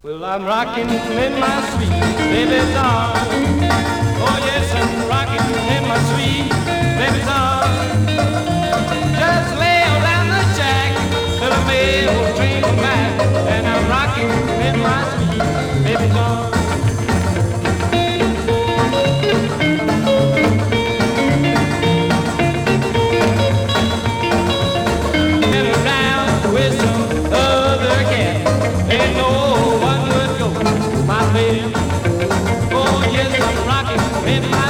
Well, I'm rocking in my sweet baby's arms. Oh, yes, I'm rocking in my sweet baby's arms. Just lay down the jack till the mail train come back, and I'm rocking in my sweet baby's arms. With some other cat, ain't no one would go my way. Oh yes, I'm rocking in my